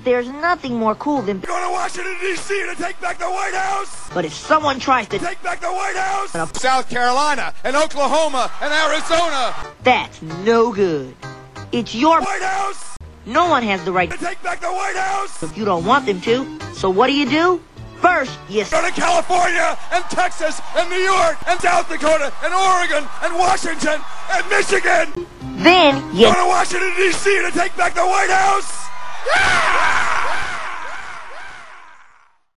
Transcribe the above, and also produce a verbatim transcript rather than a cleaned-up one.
there's nothing more cool than Go to Washington, D C to take back the White House! But if someone tries to Take back the White House! Uh, South Carolina and Oklahoma and Arizona! That's no good. It's your White House! No one has the right To take back the White House! if you don't want them to. So what do you do? First, you Go to California and Texas and New York and South Dakota and Oregon and Washington and Michigan! then you Go to Washington, D C to take back the White House! Yeah!